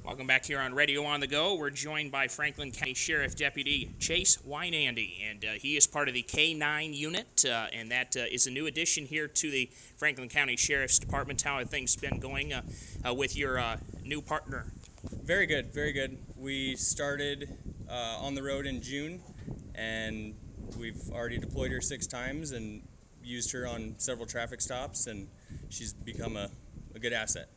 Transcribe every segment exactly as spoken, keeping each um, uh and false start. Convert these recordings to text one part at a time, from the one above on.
Welcome back here on Radio on the Go. We're joined by Franklin County Sheriff Deputy Chase Wynandy, and uh, he is part of the K nine unit, uh, and that uh, is a new addition here to the Franklin County Sheriff's Department. How have things been going uh, uh, with your uh, new partner? Very good, very good. We started uh, on the road in June, and we've already deployed her six times and used her on several traffic stops, and she's become a, a good asset.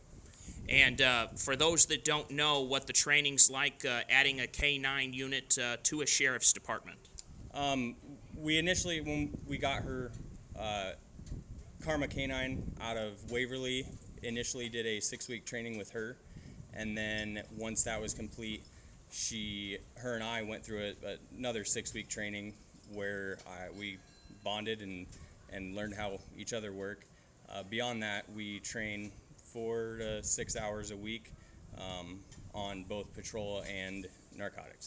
And uh, for those that don't know what the training's like, uh, adding a K nine unit uh, to a sheriff's department. Um, we initially, when we got her, uh, Karma K nine out of Waverly, initially did a six-week training with her, and then once that was complete, she, her and I went through a, another six-week training where I, we bonded and, and learned how each other work. Uh, beyond that, we train four to six hours a week um, on both patrol and narcotics.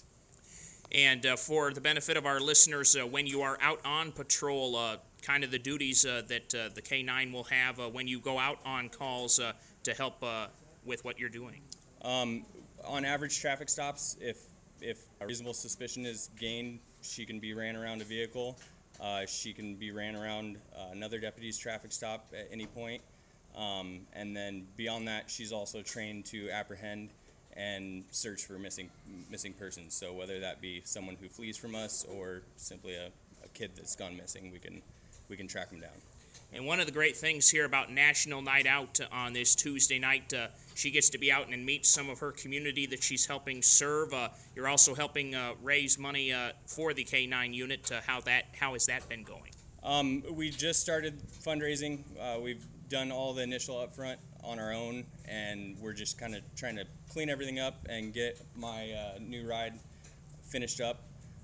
And uh, for the benefit of our listeners, uh, when you are out on patrol, uh, kind of the duties uh, that uh, the K nine will have uh, when you go out on calls uh, to help uh, with what you're doing. Um, on average traffic stops, if if a reasonable suspicion is gained, she can be ran around a vehicle. Uh, she can be ran around uh, another deputy's traffic stop at any point. Um, and then beyond that, she's also trained to apprehend and search for missing missing persons. So whether that be someone who flees from us or simply a, a kid that's gone missing, we can we can track them down. And one of the great things here about National Night Out on this Tuesday night, uh, she gets to be out and meet some of her community that she's helping serve. Uh, you're also helping uh, raise money uh, for the K nine unit. Uh, how that how has that been going? Um, we just started fundraising. Uh, we've done all the initial upfront on our own, and we're just kind of trying to clean everything up and get my uh, new ride finished up.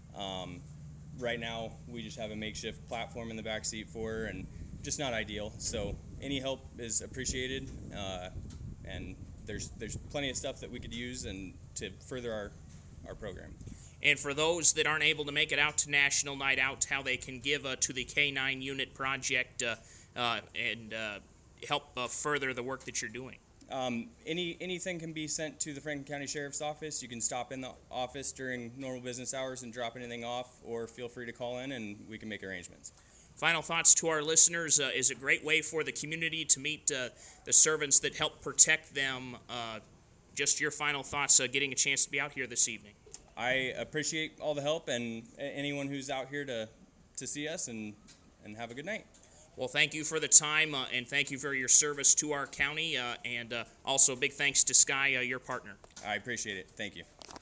Um, right now, we just have a makeshift platform in the back seat for her, and just not ideal. So any help is appreciated, uh, and there's there's plenty of stuff that we could use and to further our our program. And for those that aren't able to make it out to National Night Out, how they can give uh, to the K nine unit project uh, uh, and uh, help uh, further the work that you're doing. Um, any anything can be sent to the Franklin County Sheriff's Office. You can stop in the office during normal business hours and drop anything off, or feel free to call in and we can make arrangements. Final thoughts to our listeners, uh, is a great way for the community to meet uh, the servants that help protect them. Uh, just your final thoughts uh, getting a chance to be out here this evening. I appreciate all the help and anyone who's out here to, to see us, and, and have a good night. Well, thank you for the time, uh, and thank you for your service to our county, uh, and uh, also big thanks to Sky, uh, your partner. I appreciate it. Thank you.